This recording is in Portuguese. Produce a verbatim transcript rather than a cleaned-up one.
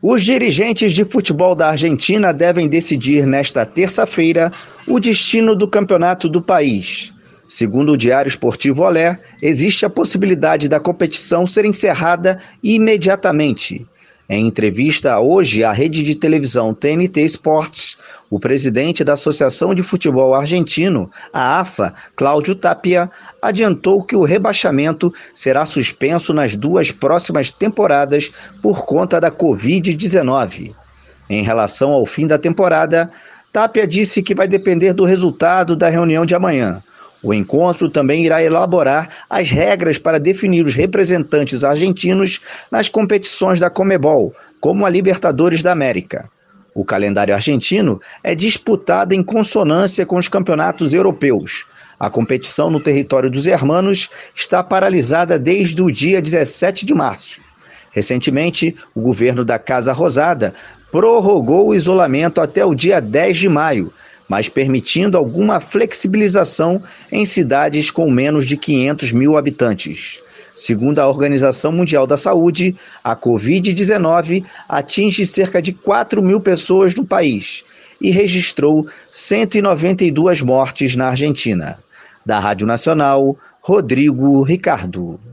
Os dirigentes de futebol da Argentina devem decidir nesta terça-feira o destino do campeonato do país. Segundo o Diário Esportivo Olé, existe a possibilidade da competição ser encerrada imediatamente. Em entrevista hoje à rede de televisão T N T Sports, o presidente da Associação de Futebol Argentino, a AFA, Cláudio Tapia, adiantou que o rebaixamento será suspenso nas duas próximas temporadas por conta da covid dezenove. Em relação ao fim da temporada, Tapia disse que vai depender do resultado da reunião de amanhã. O encontro também irá elaborar as regras para definir os representantes argentinos nas competições da Conmebol, como a Libertadores da América. O calendário argentino é disputado em consonância com os campeonatos europeus. A competição no território dos hermanos está paralisada desde o dia dezessete de março. Recentemente, o governo da Casa Rosada prorrogou o isolamento até o dia dez de maio, mas permitindo alguma flexibilização em cidades com menos de quinhentos mil habitantes. Segundo a Organização Mundial da Saúde, a covid dezenove atinge cerca de quatro mil pessoas no país e registrou cento e noventa e duas mortes na Argentina. Da Rádio Nacional, Rodrigo Ricardo.